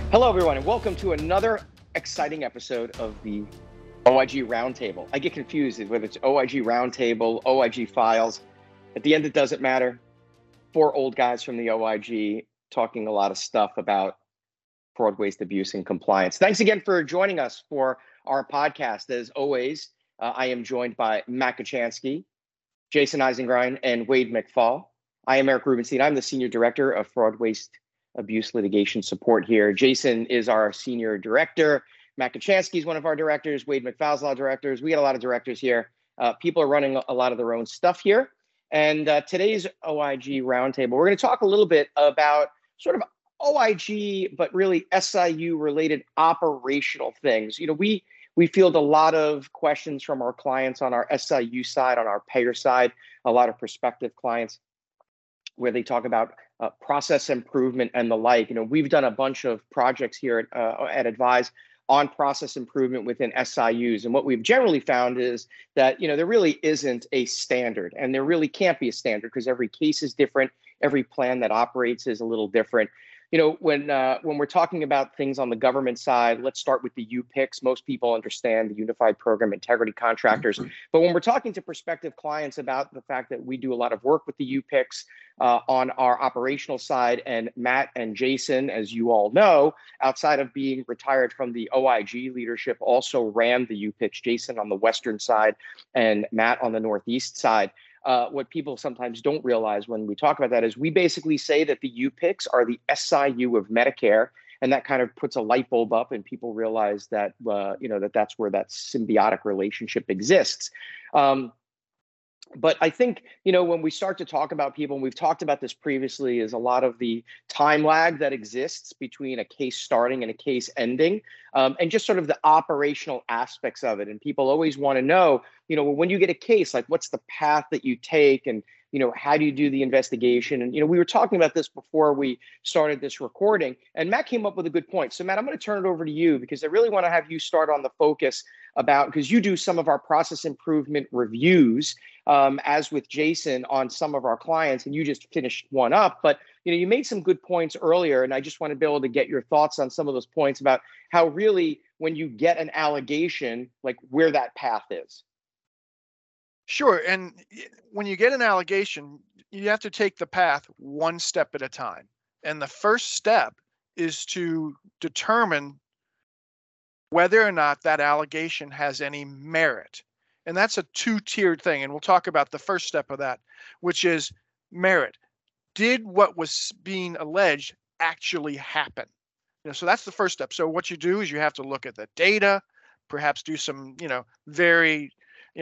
Hello, everyone, and welcome to another exciting episode of the OIG Roundtable. I get confused whether it's OIG Roundtable, OIG Files. At the end, it doesn't matter. Four old guys from the OIG talking a lot of stuff about fraud, waste, abuse, and compliance. Thanks again for joining us for our podcast. As always, I am joined by Matt Kocianski, Jason Eisengrein, and Wade McFall. I am Eric Rubenstein. I'm the Senior Director of Fraud, Waste, Abuse Litigation Support here. Jason is our Senior Director. Matt Kocianski is one of our directors. Wade McFall's our directors. We got a lot of directors here. People are running a lot of their own stuff here. And today's OIG Roundtable, we're going to talk a little bit about sort of OIG, but really SIU-related operational things. You know, we field a lot of questions from our clients on our SIU side, on our payer side, a lot of prospective clients where they talk about process improvement and the like. You know, we've done a bunch of projects here at Advise on process improvement within SIUs. And what we've generally found is that, you know, there really isn't a standard, and there really can't be a standard because every case is different. Every plan that operates is a little different. You know, when we're talking about things on the government side, let's start with the UPICs. Most people understand the Unified Program Integrity Contractors. But when we're talking to prospective clients about the fact that we do a lot of work with the UPICs on our operational side, and Matt and Jason, as you all know, outside of being retired from the OIG leadership, also ran the UPICs, Jason on the western side and Matt on the northeast side. What people sometimes don't realize when we talk about that is we basically say that the UPICs are the SIU of Medicare, and that kind of puts a light bulb up, and people realize that that's where that symbiotic relationship exists. But I think, you know, when we start to talk about people, and we've talked about this previously, is a lot of the time lag that exists between a case starting and a case ending, and just sort of the operational aspects of it. And people always want to know, you know, when you get a case, like what's the path that you take, and, you know, how do you do the investigation? And, you know, we were talking about this before we started this recording, and Matt came up with a good point. So, Matt, I'm going to turn it over to you because I really want to have you start on the focus about, because you do some of our process improvement reviews, as with Jason on some of our clients, and you just finished one up. But, you know, you made some good points earlier, and I just want to be able to get your thoughts on some of those points about how really, when you get an allegation, like where that path is. Sure. And when you get an allegation, you have to take the path one step at a time. And the first step is to determine whether or not that allegation has any merit. And that's a two-tiered thing. And we'll talk about the first step of that, which is merit. Did what was being alleged actually happen? You know, so that's the first step. So what you do is you have to look at the data, perhaps do some, very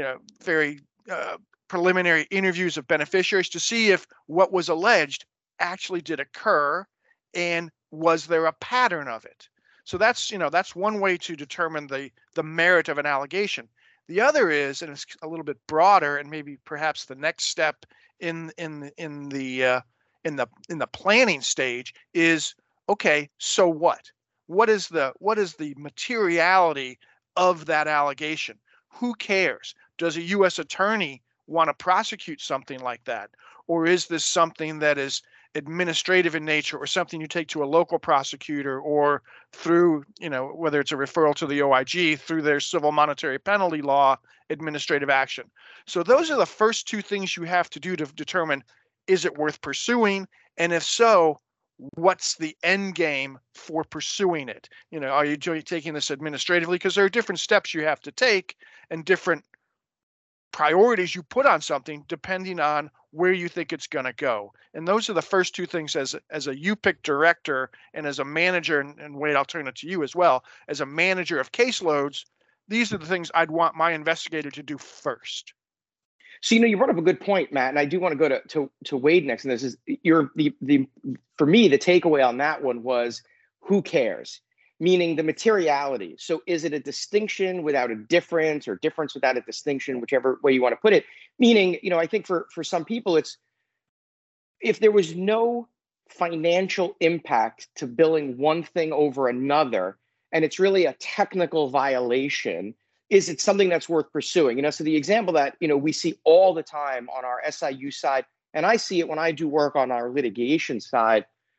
preliminary interviews of beneficiaries to see if what was alleged actually did occur, and was there a pattern of it. So that's one way to determine the merit of an allegation. The other is, and it's a little bit broader, and maybe perhaps the next step in the planning stage is, okay, so what? What is the materiality of that allegation? Who cares? Does a U.S. attorney want to prosecute something like that? Or is this something that is administrative in nature, or something you take to a local prosecutor, or through, whether it's a referral to the OIG, through their civil monetary penalty law administrative action? So those are the first two things you have to do to determine, is it worth pursuing? And if so, what's the end game for pursuing it? Are you taking this administratively? Because there are different steps you have to take and different priorities you put on something depending on where you think it's going to go. And those are the first two things as a UPIC director and as a manager, and Wade, I'll turn it to you as well, as a manager of caseloads. These are the things I'd want my investigator to do first. So, you brought up a good point, Matt, and I do want to go to Wade next. And this is for me, the takeaway on that one was, who cares? Meaning the materiality. So is it a distinction without a difference, or difference without a distinction, whichever way you want to put it? Meaning, I think for some people, it's, if there was no financial impact to billing one thing over another, and it's really a technical violation, is it something that's worth pursuing? So the example that, we see all the time on our SIU side, and I see it when I do work on our litigation side,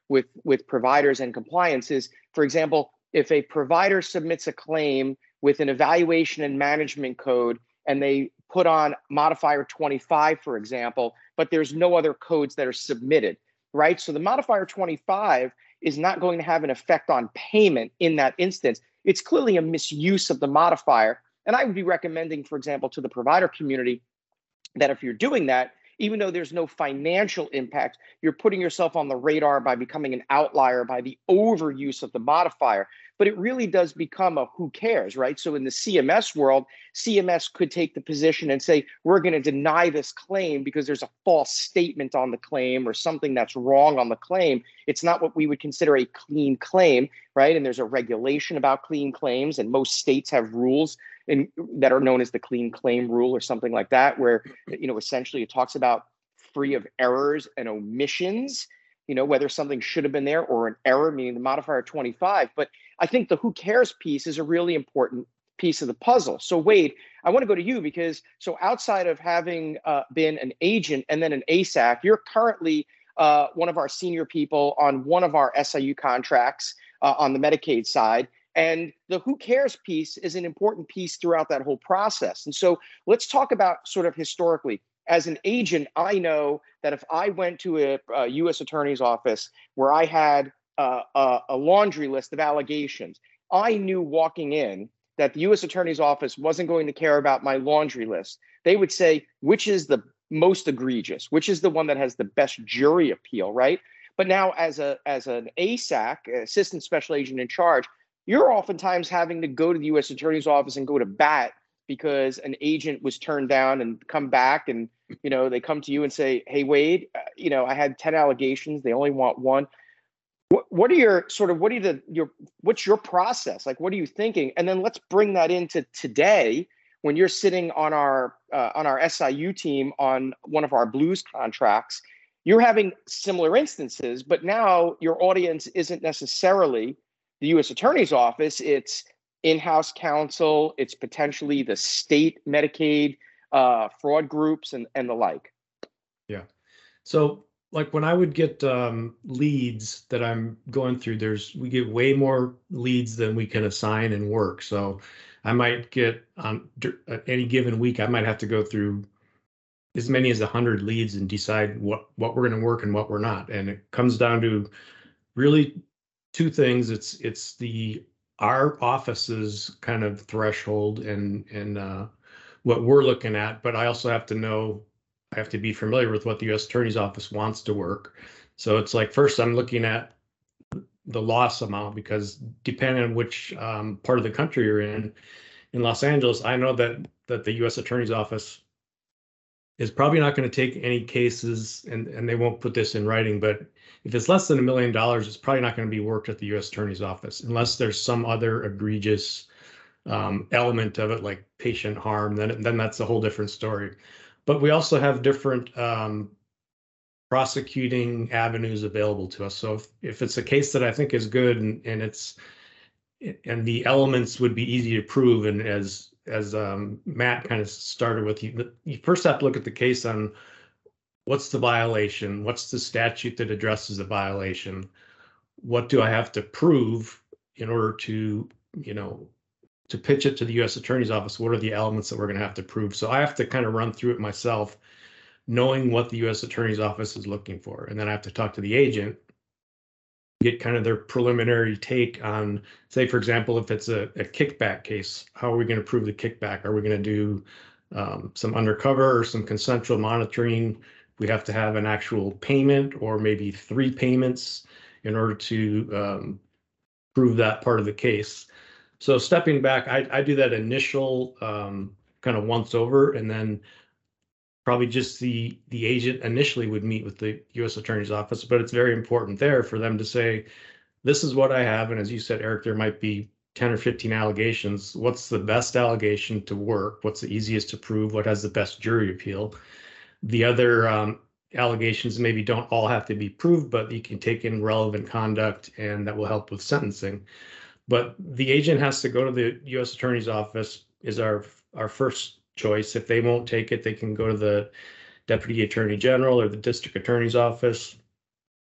with providers and compliance is, for example, if a provider submits a claim with an evaluation and management code and they put on modifier 25, for example, but there's no other codes that are submitted, right? So the modifier 25 is not going to have an effect on payment in that instance. It's clearly a misuse of the modifier. And I would be recommending, for example, to the provider community that if you're doing that, even though there's no financial impact, you're putting yourself on the radar by becoming an outlier by the overuse of the modifier. But it really does become a who cares, right? So in the CMS world, CMS could take the position and say, we're going to deny this claim because there's a false statement on the claim or something that's wrong on the claim. It's not what we would consider a clean claim, right? And there's a regulation about clean claims, and most states have rules that are known as the clean claim rule or something like that, where, essentially it talks about free of errors and omissions, whether something should have been there or an error, meaning the modifier 25. But I think the who cares piece is a really important piece of the puzzle. So Wade, I want to go to you because outside of having been an agent and then an ASAC, you're currently one of our senior people on one of our SIU contracts on the Medicaid side. And the who cares piece is an important piece throughout that whole process. And so let's talk about sort of historically. As an agent, I know that if I went to a U.S. attorney's office where I had a laundry list of allegations, I knew walking in that the U.S. attorney's office wasn't going to care about my laundry list. They would say, which is the most egregious, which is the one that has the best jury appeal, right? But now as an ASAC, assistant special agent in charge, you're oftentimes having to go to the U.S. attorney's office and go to bat because an agent was turned down and come back and, they come to you and say, hey, Wade, I had 10 allegations. They only want one. What's your process? Like, what are you thinking? And then let's bring that into today when you're sitting on our SIU team on one of our Blues contracts. You're having similar instances, but now your audience isn't necessarily the U.S. Attorney's Office. It's in-house counsel. It's potentially the state Medicaid fraud groups and the like. Yeah. So like when I would get leads that I'm going through, we get way more leads than we can assign and work. So I might get on any given week, I might have to go through as many as 100 leads and decide what we're going to work and what we're not. And it comes down to really two things. It's our office's kind of threshold and what we're looking at, but I also have to know, I have to be familiar with what the U.S. Attorney's Office wants to work. So it's like, first I'm looking at the loss amount, because depending on which part of the country you're in Los Angeles, I know that the U.S. Attorney's Office is probably not going to take any cases, and they won't put this in writing, but if it's less than $1 million, it's probably not going to be worked at the U.S. Attorney's Office unless there's some other egregious element of it, like patient harm. Then that's a whole different story. But we also have different prosecuting avenues available to us. So if it's a case that I think is good and the elements would be easy to prove, and as Matt kind of started with, you first have to look at the case on what's the violation, what's the statute that addresses the violation, what do I have to prove in order to pitch it to the U.S. Attorney's Office, what are the elements that we're going to have to prove. So I have to kind of run through it myself, knowing what the U.S. Attorney's Office is looking for. And then I have to talk to the agent, get kind of their preliminary take on, say, for example, if it's a kickback case, how are we going to prove the kickback? Are we going to do some undercover or some consensual monitoring? We have to have an actual payment or maybe 3 payments in order to prove that part of the case. So stepping back, I do that initial kind of once over, and then probably just the agent initially would meet with the U.S. Attorney's Office. But it's very important there for them to say, this is what I have. And as you said, Eric, there might be 10 or 15 allegations. What's the best allegation to work? What's the easiest to prove? What has the best jury appeal? The other allegations maybe don't all have to be proved, but you can take in relevant conduct, and that will help with sentencing. But the agent has to go to the U.S. Attorney's Office is our first choice. If they won't take it, they can go to the Deputy Attorney General or the District Attorney's Office.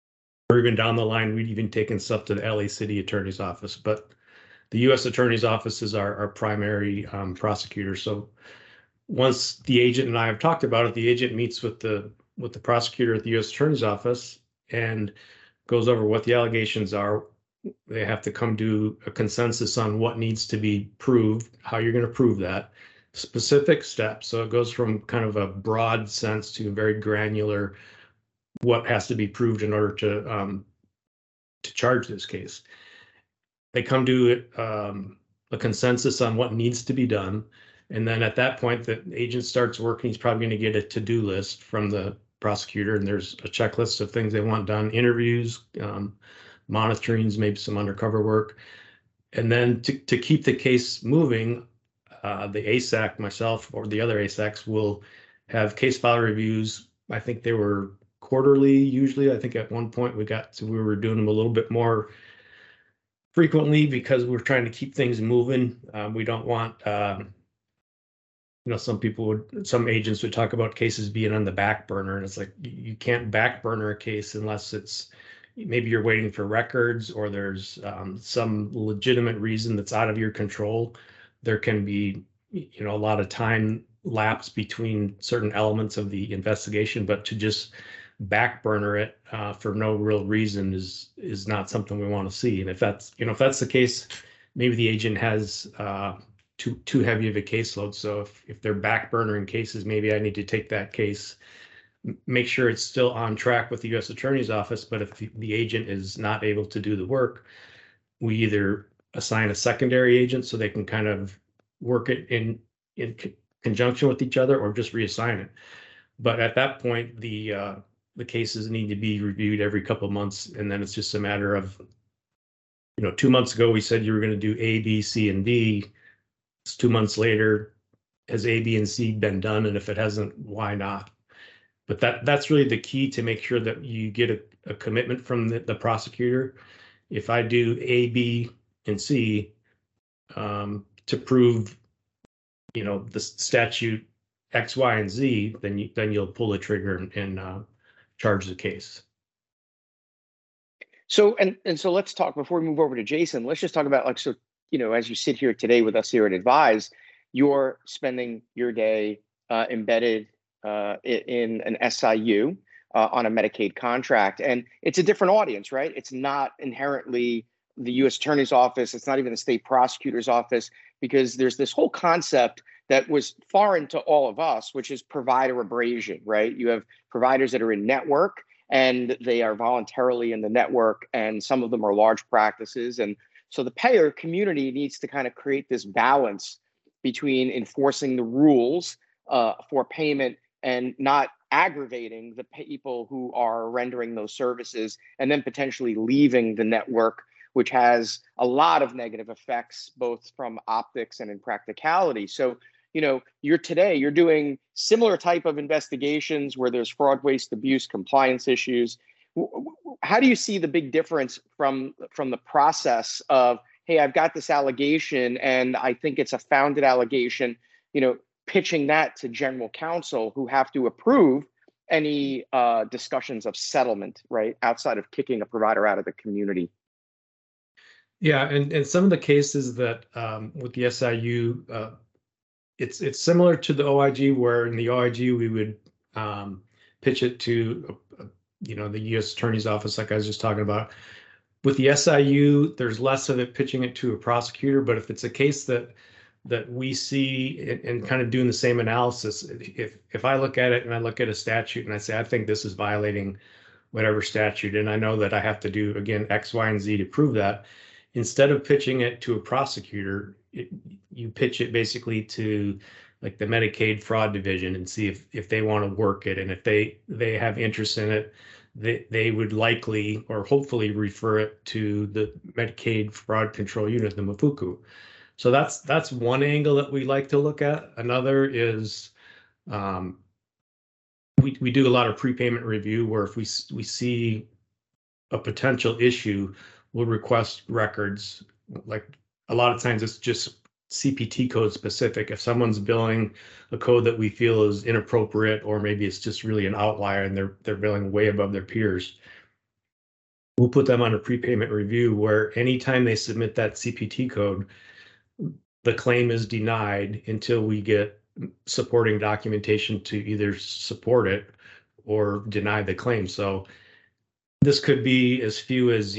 or even down the line, we'd even taken stuff to the LA City Attorney's Office. But the U.S. Attorney's Office is our primary prosecutor. So once the agent and I have talked about it, the agent meets with the prosecutor at the U.S. Attorney's Office and goes over what the allegations are. They have to come to a consensus on what needs to be proved, how you're going to prove that, specific steps. So it goes from kind of a broad sense to a very granular, what has to be proved in order to charge this case. They come to a consensus on what needs to be done. And then at that point, the agent starts working. He's probably going to get a to-do list from the prosecutor, and there's a checklist of things they want done: interviews, monitorings, maybe some undercover work. And then to keep the case moving, the ASAC, myself, or the other ASACs will have case file reviews. I think they were quarterly usually. I think at one point we were doing them a little bit more frequently because we're trying to keep things moving. We don't want, some agents would talk about cases being on the back burner, and it's like you can't back burner a case unless it's maybe you're waiting for records or there's some legitimate reason that's out of your control. There can be, a lot of time lapse between certain elements of the investigation, but to just back burner it for no real reason is not something we want to see. And if that's the case, maybe the agent has too heavy of a caseload. So if they're back burnering cases, maybe I need to take that case, make sure it's still on track with the U.S. Attorney's Office. But if the agent is not able to do the work, we either assign a secondary agent so they can kind of work it in conjunction with each other, or just reassign it. But at that point, the cases need to be reviewed every couple of months, and then it's just a matter of, 2 months ago we said you were going to do A, B, C, and D. It's 2 months later. Has A, B, and C been done? And if it hasn't, why not? But that's really the key to make sure that you get a commitment from the prosecutor. If I do A, B, and C to prove, the statute X, Y, and Z, then you'll pull the trigger and charge the case. So so let's talk, before we move over to Jason, let's just talk about as you sit here today with us here at Advise, you're spending your day embedded in an SIU on a Medicaid contract. And it's a different audience, right? It's not inherently the U.S. Attorney's Office. It's not even the state prosecutor's office, because there's this whole concept that was foreign to all of us, which is provider abrasion, right? You have providers that are in network and they are voluntarily in the network, and some of them are large practices. And so the payer community needs to kind of create this balance between enforcing the rules for payment and not aggravating the people who are rendering those services, and then potentially leaving the network, which has a lot of negative effects, both from optics and in practicality. So, you're doing similar type of investigations where there's fraud, waste, abuse, compliance issues. How do you see the big difference from the process of, hey, I've got this allegation and I think it's a founded allegation, pitching that to general counsel, who have to approve any discussions of settlement, right, outside of kicking a provider out of the community? Yeah, and some of the cases that with the SIU, it's similar to the OIG, where in the OIG we would pitch it to the U.S. Attorney's Office, like I was just talking about. With the SIU, there's less of it pitching it to a prosecutor. But if it's a case that we see and kind of doing the same analysis, if I look at it and I look at a statute and I say, I think this is violating whatever statute, and I know that I have to do, again, X, Y, and Z to prove that, instead of pitching it to a prosecutor, you pitch it basically to like the Medicaid fraud division and see if they want to work it. And if they have interest in it, they would likely or hopefully refer it to the Medicaid fraud control unit, the MFUCU. So that's one angle that we like to look at. Another is we do a lot of prepayment review, where if we see a potential issue, we'll request records. Like a lot of times it's just CPT code specific. If someone's billing a code that we feel is inappropriate, or maybe it's just really an outlier and they're billing way above their peers, we'll put them on a prepayment review where anytime they submit that CPT code, the claim is denied until we get supporting documentation to either support it or deny the claim. So this could be as few as,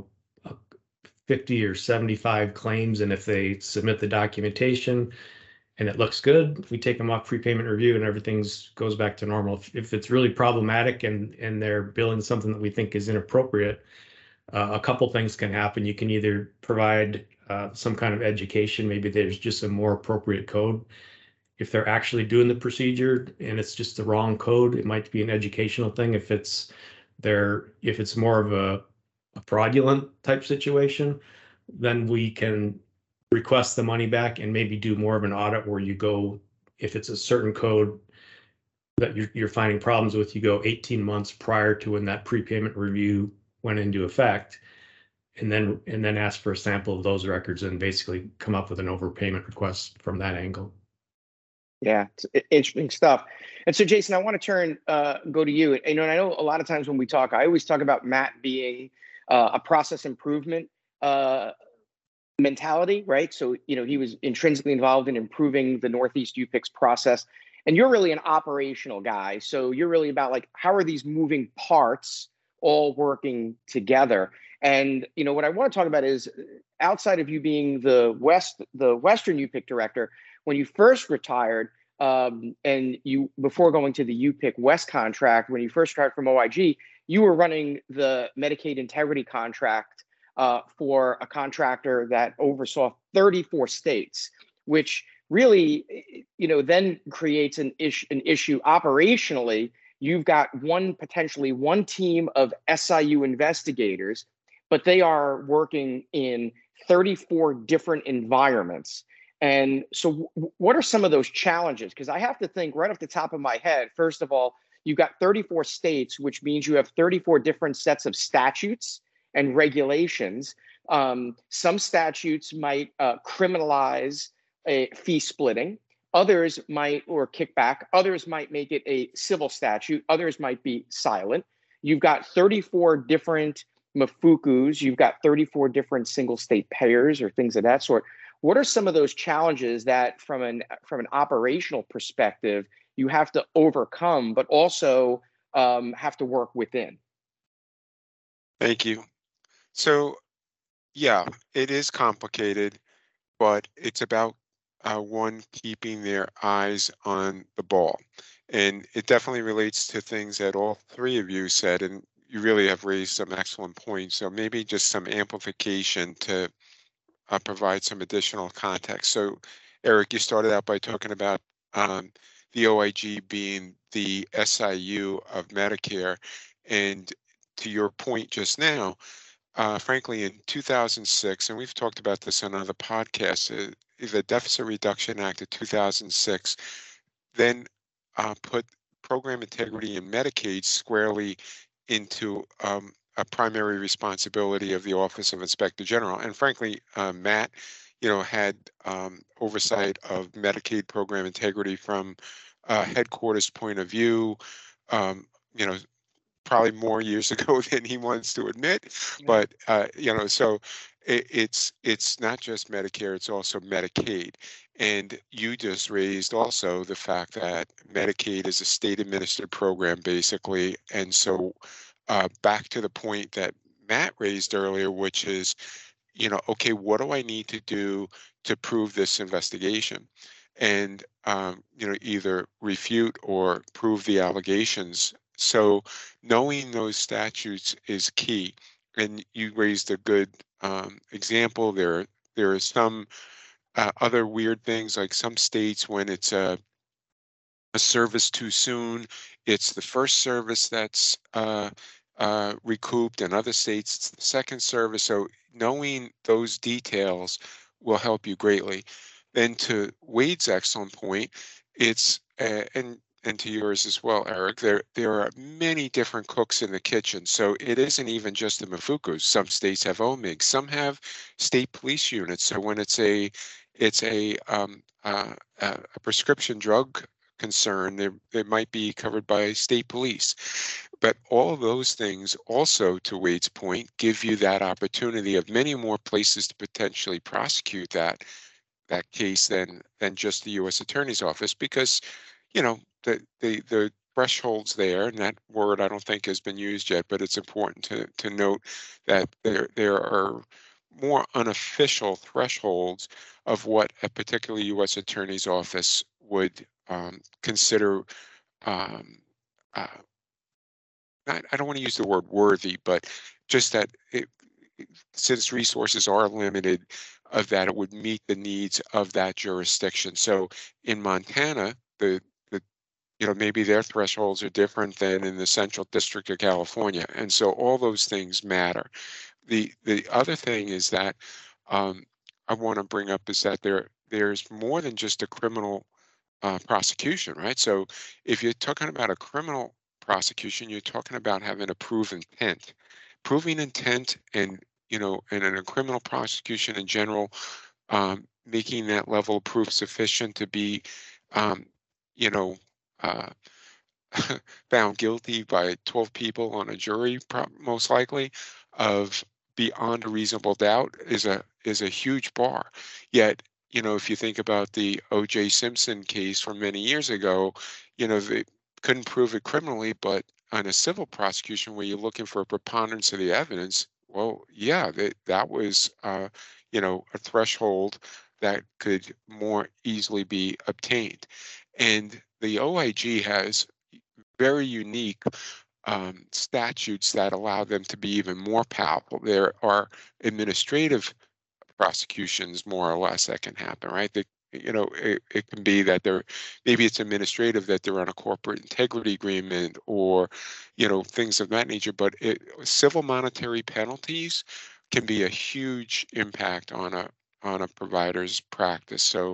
50 or 75 claims. And if they submit the documentation and it looks good, we take them off prepayment review and everything's goes back to normal. If it's really problematic and they're billing something that we think is inappropriate, a couple things can happen. You can either provide some kind of education. Maybe there's just a more appropriate code. If they're actually doing the procedure and it's just the wrong code, it might be an educational thing. If it's more of a fraudulent type situation, then we can request the money back and maybe do more of an audit where you go, if it's a certain code that you're finding problems with, you go 18 months prior to when that prepayment review went into effect, and then ask for a sample of those records and basically come up with an overpayment request from that angle. Yeah, it's interesting stuff. And so, Jason, I want to go to you. And I know a lot of times when we talk, I always talk about Matt being a process improvement mentality, right? So, he was intrinsically involved in improving the Northeast UPICS process. And you're really an operational guy. So you're really about like, how are these moving parts all working together? And, what I want to talk about is outside of you being the Western UPIC director, when you first retired, and you, before going to the UPIC West contract, when you first retired from OIG, you were running the Medicaid integrity contract for a contractor that oversaw 34 states, which really, then creates an issue operationally. You've got potentially one team of SIU investigators, but they are working in 34 different environments. And so what are some of those challenges? Because I have to think right off the top of my head, first of all, you've got 34 states, which means you have 34 different sets of statutes and regulations. Some statutes might criminalize fee splitting. Others might, or kickback. Others might make it a civil statute. Others might be silent. You've got 34 different MFUCUs. You've got 34 different single state payers or things of that sort. What are some of those challenges that from an operational perspective you have to overcome, but also have to work within? Thank you. So, yeah, it is complicated, but it's about one keeping their eyes on the ball. And it definitely relates to things that all three of you said, and you really have raised some excellent points. So maybe just some amplification to provide some additional context. So, Eric, you started out by talking about the OIG being the SIU of Medicare. And to your point just now, frankly, in 2006, and we've talked about this on other podcasts, the Deficit Reduction Act of 2006 then put program integrity in Medicaid squarely into a primary responsibility of the Office of Inspector General. And frankly, Matt, had oversight of Medicaid program integrity from headquarters point of view, probably more years ago than he wants to admit. But, so it's not just Medicare, it's also Medicaid. And you just raised also the fact that Medicaid is a state administered program, basically. And so back to the point that Matt raised earlier, which is, okay, what do I need to do to prove this investigation? And, either refute or prove the allegations. So knowing those statutes is key. And you raised a good example. There are some other weird things, like some states, when it's a service too soon, it's the first service that's recouped. In other states, it's the second service. So knowing those details will help you greatly. Then to Wade's excellent point, it's and to yours as well, Eric, there are many different cooks in the kitchen. So it isn't even just the MFUCUs. Some states have OMIG, some have state police units. So when it's a prescription drug concern, they might be covered by state police. But all of those things also, to Wade's point, give you that opportunity of many more places to potentially prosecute that case than just the U.S. Attorney's Office, because the thresholds there, and that word I don't think has been used yet, but it's important to note that there are more unofficial thresholds of what a particular U.S. Attorney's Office would consider. I don't want to use the word worthy, but just that since resources are limited, of that it would meet the needs of that jurisdiction. So in Montana, maybe their thresholds are different than in the Central District of California, and so all those things matter. The other thing is that I want to bring up is that there's more than just a criminal prosecution, right? So if you're talking about a criminal prosecution, you're talking about having to prove intent. Proving intent, and and in a criminal prosecution in general, making that level of proof sufficient to be, uh, found guilty by 12 people on a jury, most likely, of beyond a reasonable doubt is a huge bar. Yet, if you think about the O.J. Simpson case from many years ago, they couldn't prove it criminally, but on a civil prosecution where you're looking for a preponderance of the evidence, well, yeah, that was a threshold that could more easily be obtained. And the OIG has very unique statutes that allow them to be even more powerful. There are administrative prosecutions, more or less, that can happen, right? It can be that maybe it's administrative, that they're on a corporate integrity agreement, or things of that nature. But civil monetary penalties can be a huge impact on a provider's practice. So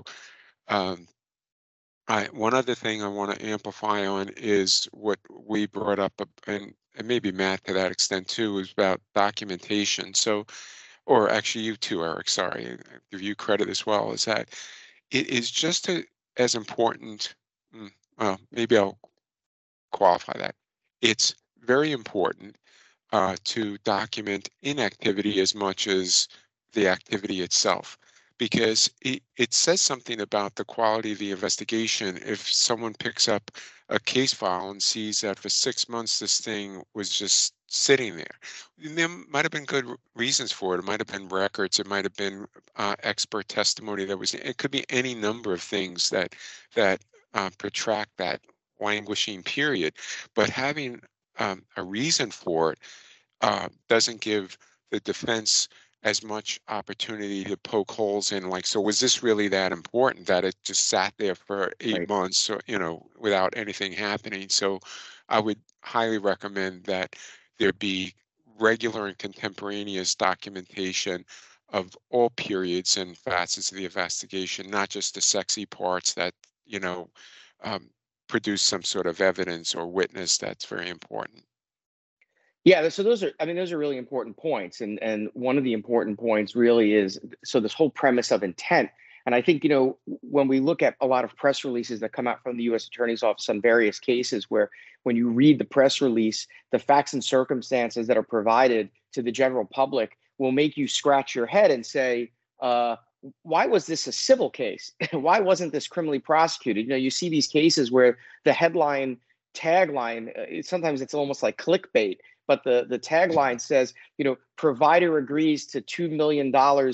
one other thing I want to amplify on is what we brought up, and maybe Matt to that extent too, is about documentation. So, or actually you too, Eric, sorry, I give you credit as well, is that it is just as important. Well, maybe I'll qualify that. It's very important to document inactivity as much as the activity itself, because it says something about the quality of the investigation if someone picks up a case file and sees that for 6 months this thing was just sitting there. There might have been good reasons for it. It might have been records. It might have been expert testimony that was. It could be any number of things that protract that languishing period. But having a reason for it doesn't give the defense as much opportunity to poke holes in, like, so was this really that important that it just sat there for 8 months, or, without anything happening? So I would highly recommend that there be regular and contemporaneous documentation of all periods and facets of the investigation, not just the sexy parts that, produce some sort of evidence or witness. That's very important. Yeah, so those are really important points. And one of the important points really is, so this whole premise of intent. And I think, when we look at a lot of press releases that come out from the U.S. Attorney's Office on various cases, where when you read the press release, the facts and circumstances that are provided to the general public will make you scratch your head and say, why was this a civil case? Why wasn't this criminally prosecuted? You see these cases where the headline tagline, sometimes it's almost like clickbait, but the tagline says, provider agrees to $2 million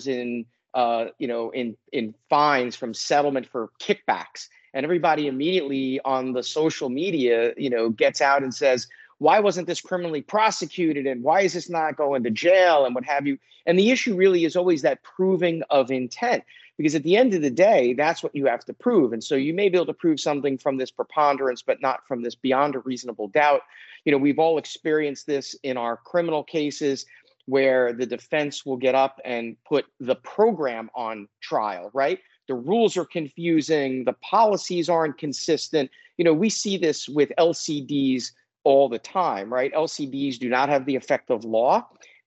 in fines from settlement for kickbacks. And everybody immediately on the social media, gets out and says, why wasn't this criminally prosecuted? And why is this not going to jail, and what have you? And the issue really is always that proving of intent, because at the end of the day, that's what you have to prove. And so you may be able to prove something from this preponderance, but not from this beyond a reasonable doubt. We've all experienced this in our criminal cases, where the defense will get up and put the program on trial, right? The rules are confusing. The policies aren't consistent. We see this with LCDs all the time, right? LCDs do not have the effect of law,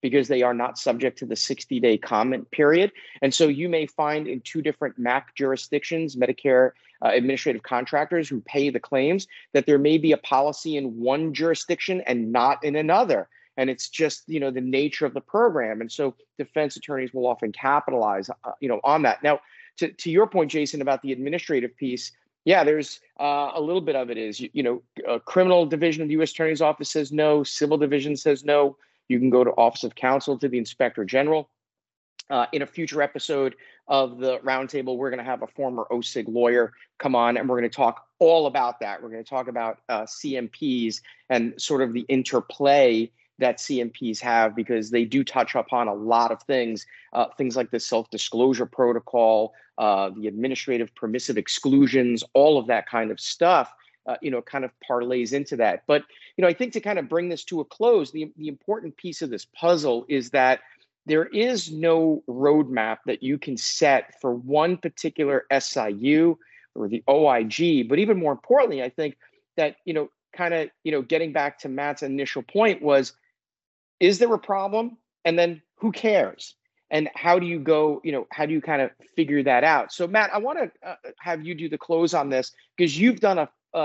because they are not subject to the 60-day comment period. And so you may find in two different MAC jurisdictions, Medicare administrative contractors who pay the claims, that there may be a policy in one jurisdiction and not in another. And it's just, the nature of the program. And so defense attorneys will often capitalize, on that. Now, to your point, Jason, about the administrative piece, yeah, there's a little bit of it is, criminal division of the U.S. Attorney's Office says no, civil division says no. You can go to Office of Counsel to the Inspector General. In a future episode of the roundtable, we're going to have a former OSIG lawyer come on, and we're going to talk all about that. We're going to talk about CMPs and sort of the interplay that CMPs have, because they do touch upon a lot of things like the self-disclosure protocol, the administrative permissive exclusions, all of that kind of stuff, kind of parlays into that. But, I think to kind of bring this to a close, the important piece of this puzzle is that there is no roadmap that you can set for one particular SIU or the OIG. But even more importantly, I think that, getting back to Matt's initial point was, is there a problem? And then who cares? And how do you go, how do you kind of figure that out? So Matt, I want to have you do the close on this, because you've done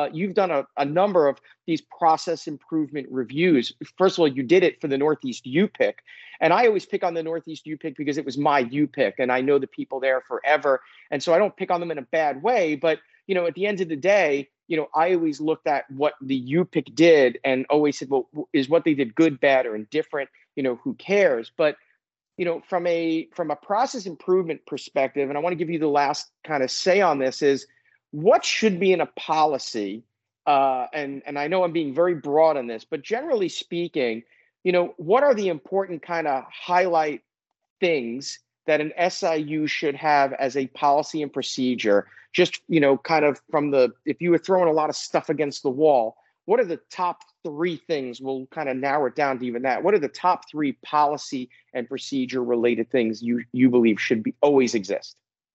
a number of these process improvement reviews. First of all, you did it for the Northeast UPIC. And I always pick on the Northeast UPIC because it was my UPIC and I know the people there forever. And so I don't pick on them in a bad way, but at the end of the day, I always looked at what the UPIC did and always said, well, is what they did good, bad, or indifferent? Who cares? But, from a process improvement perspective, and I want to give you the last kind of say on this, is what should be in a policy? And I know I'm being very broad on this, but generally speaking, what are the important kind of highlight things that an SIU should have as a policy and procedure? Just, kind of if you were throwing a lot of stuff against the wall, what are the top three things? We'll kind of narrow it down to even that. What are the top three policy and procedure related things you believe should always exist?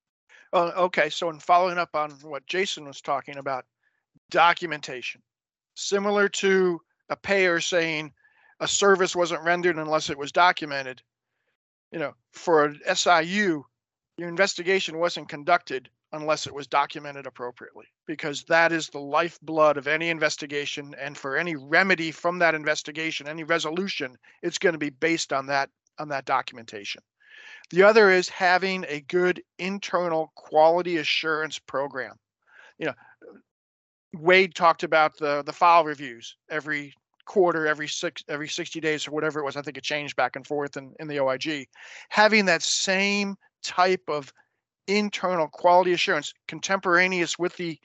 Okay, so in following up on what Jason was talking about, documentation. Similar to a payer saying a service wasn't rendered unless it was documented, for an SIU, your investigation wasn't conducted unless it was documented appropriately, because that is the lifeblood of any investigation. And for any remedy from that investigation, any resolution, it's going to be based on that documentation. The other is having a good internal quality assurance program. Wade talked about the file reviews every quarter, every 60 days or whatever it was. I think it changed back and forth in the OIG. Having that same type of internal quality assurance contemporaneous with the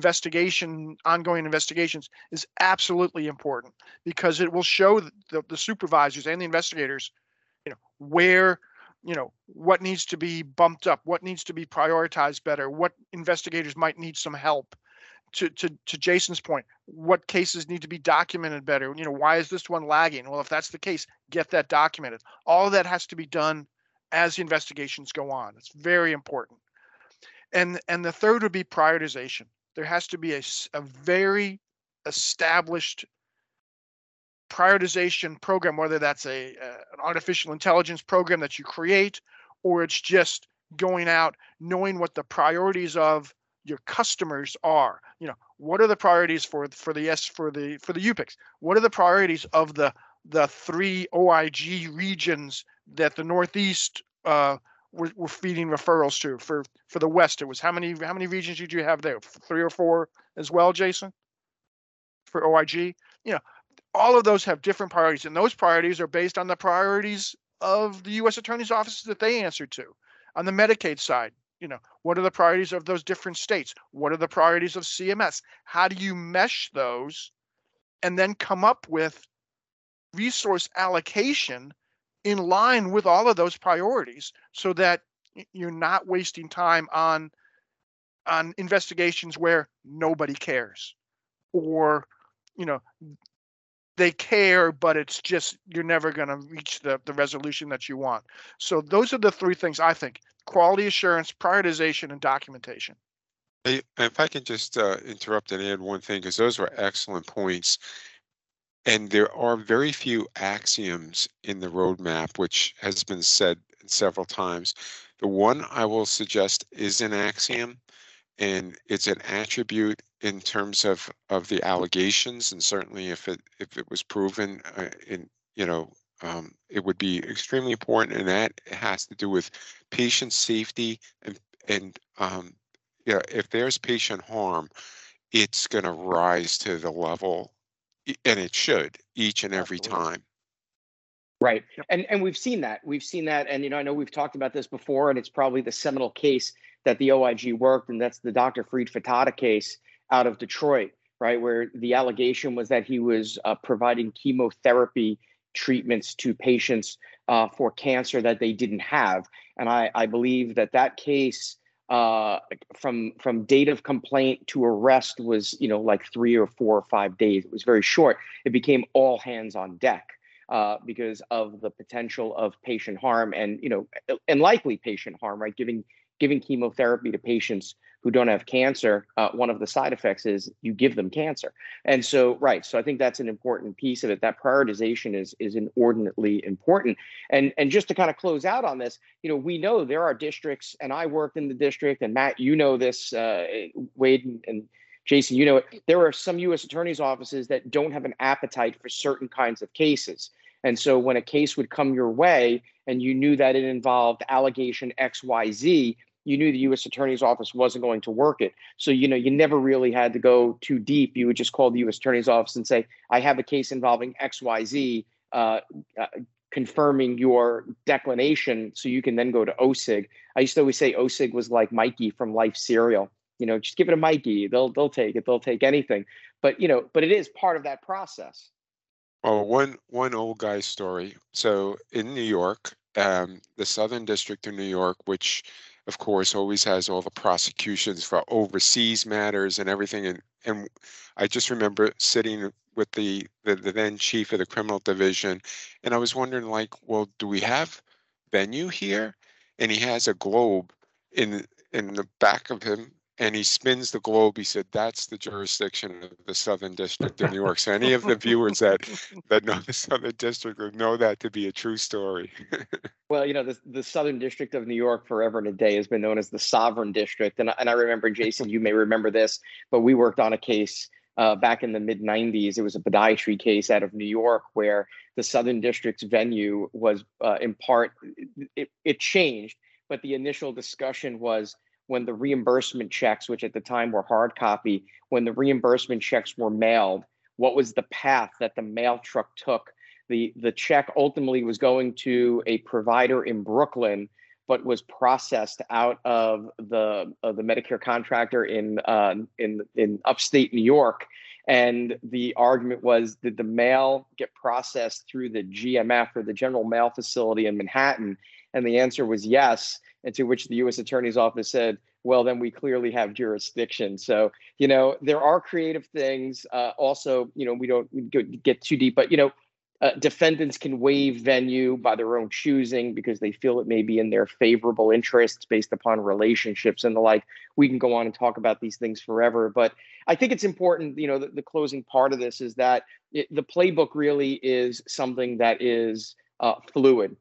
ongoing investigations is absolutely important, because it will show the supervisors and the investigators, where, what needs to be bumped up, what needs to be prioritized better, what investigators might need some help. To Jason's point, what cases need to be documented better? Why is this one lagging? Well, if that's the case, get that documented. All of that has to be done as the investigations go on. It's very important. And the third would be prioritization. There has to be a very established prioritization program, whether that's an artificial intelligence program that you create, or it's just going out knowing what the priorities of your customers are. What are the priorities for the UPICs? What are the priorities of the three OIG regions that the Northeast we're feeding referrals to? For the West, it was how many regions did you have there? 3 or 4 as well, Jason? For OIG, all of those have different priorities, and those priorities are based on the priorities of the U.S. Attorney's offices that they answer to. On the Medicaid side, what are the priorities of those different states? What are the priorities of CMS? How do you mesh those and then come up with resource allocation in line with all of those priorities, so that you're not wasting time on investigations where nobody cares, or they care, but it's just you're never going to reach the resolution that you want. So those are the three things I think: quality assurance, prioritization, and documentation. Hey, if I can just interrupt and add one thing, because those were excellent points. And there are very few axioms in the roadmap, which has been said several times. The one I will suggest is an axiom, and it's an attribute in terms of the allegations, and certainly if it was proven in it would be extremely important, and that has to do with patient safety and if there's patient harm, it's going to rise to the level, and it should, each and every Absolutely. time. Right. Yep. And we've seen that. We've seen that. And, I know we've talked about this before, and it's probably the seminal case that the OIG worked, and that's the Dr. Freed Fatata case out of Detroit, right, where the allegation was that he was providing chemotherapy treatments to patients for cancer that they didn't have. And I believe that case from date of complaint to arrest was, like 3 or 4 or 5 days. It was very short. It became all hands on deck. Because of the potential of patient harm and likely patient harm, right? Giving chemotherapy to patients who don't have cancer, one of the side effects is you give them cancer. And so, right. So I think that's an important piece of it. That prioritization is inordinately important. And just to kind of close out on this, we know there are districts, and I worked in the district, and Matt, this, Wade and Jason, it. There are some U.S. attorneys' offices that don't have an appetite for certain kinds of cases. And so when a case would come your way and you knew that it involved allegation XYZ, you knew the U.S. attorney's office wasn't going to work it. So, you never really had to go too deep. You would just call the U.S. attorney's office and say, I have a case involving XYZ, confirming your declination, so you can then go to OSIG. I used to always say OSIG was like Mikey from Life Cereal. Just give it a Mikey. They'll take it. They'll take anything. But it is part of that process. Well, one old guy story. So in New York, the Southern District of New York, which of course always has all the prosecutions for overseas matters and everything, and I just remember sitting with the then chief of the criminal division, and I was wondering, like, well, do we have venue here? And he has a globe in the back of him, and he spins the globe. He said, that's the jurisdiction of the Southern District of New York. So any of the viewers that know the Southern District would know that to be a true story. Well, the Southern District of New York forever and a day has been known as the Sovereign District. And I remember, Jason, you may remember this, but we worked on a case back in the mid-90s. It was a podiatry case out of New York where the Southern District's venue was in part, it changed, but the initial discussion was when the reimbursement checks, which at the time were hard copy, when the reimbursement checks were mailed, what was the path that the mail truck took? The check ultimately was going to a provider in Brooklyn, but was processed out of the Medicare contractor in upstate New York. And the argument was, did the mail get processed through the GMF, or the General Mail Facility in Manhattan? And the answer was yes. And to which the U.S. Attorney's Office said, well, then we clearly have jurisdiction. So, there are creative things. Also, we don't get too deep, but, defendants can waive venue by their own choosing because they feel it may be in their favorable interests based upon relationships and the like. We can go on and talk about these things forever, but I think it's important, the closing part of this is that the playbook really is something that is fluid.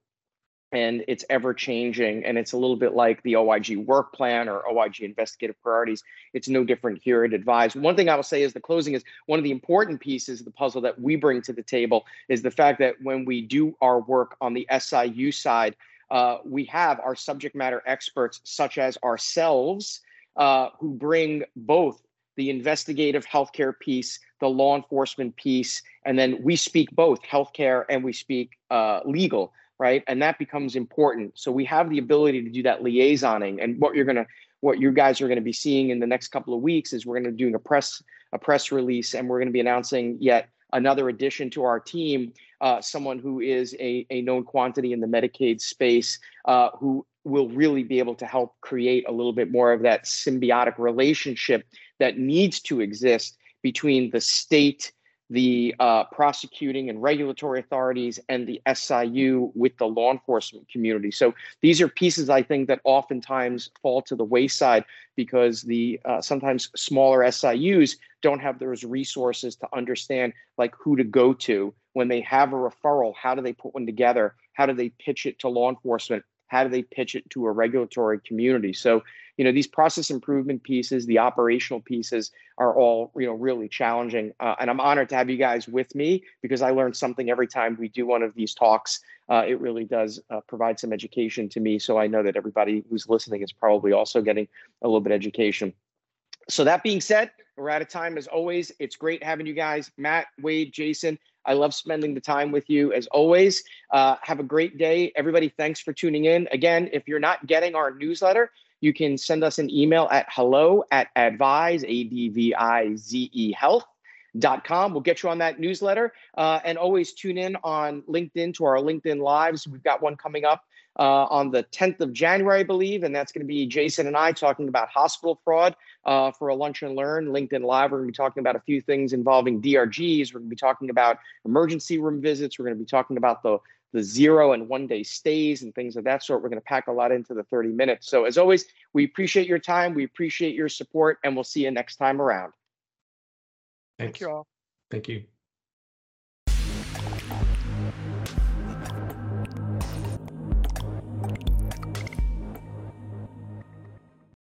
And it's ever changing. And it's a little bit like the OIG work plan or OIG investigative priorities. It's no different here at Advise. One thing I will say is the closing is one of the important pieces of the puzzle that we bring to the table is the fact that when we do our work on the SIU side, we have our subject matter experts, such as ourselves, who bring both the investigative healthcare piece, the law enforcement piece, and then we speak both healthcare and we speak legal. Right. And that becomes important. So we have the ability to do that liaisoning. And what you guys are going to be seeing in the next couple of weeks is we're going to be doing a press release, and we're going to be announcing yet another addition to our team, someone who is a known quantity in the Medicaid space, who will really be able to help create a little bit more of that symbiotic relationship that needs to exist between the state, the prosecuting and regulatory authorities, and the SIU with the law enforcement community. So these are pieces, I think, that oftentimes fall to the wayside because the sometimes smaller SIUs don't have those resources to understand like who to go to when they have a referral. How do they put one together? How do they pitch it to law enforcement? How do they pitch it to a regulatory community? So, these process improvement pieces, the operational pieces are all, really challenging. And I'm honored to have you guys with me because I learn something every time we do one of these talks. It really does provide some education to me. So I know that everybody who's listening is probably also getting a little bit of education. So that being said, we're out of time as always. It's great having you guys, Matt, Wade, Jason. I love spending the time with you as always. Have a great day. Everybody, thanks for tuning in. Again, if you're not getting our newsletter, you can send us an email at hello@advize, ADVIZE health.com. We'll get you on that newsletter. And always tune in on LinkedIn to our LinkedIn Lives. We've got one coming up on the 10th of January, I believe. And that's going to be Jason and I talking about hospital fraud for a lunch and learn. LinkedIn Live, we're going to be talking about a few things involving DRGs. We're going to be talking about emergency room visits. We're going to be talking about the 0 and 1 day stays and things of that sort. We're going to pack a lot into the 30 minutes. So as always, we appreciate your time. We appreciate your support, and we'll see you next time around. Thanks. Thank you all. Thank you.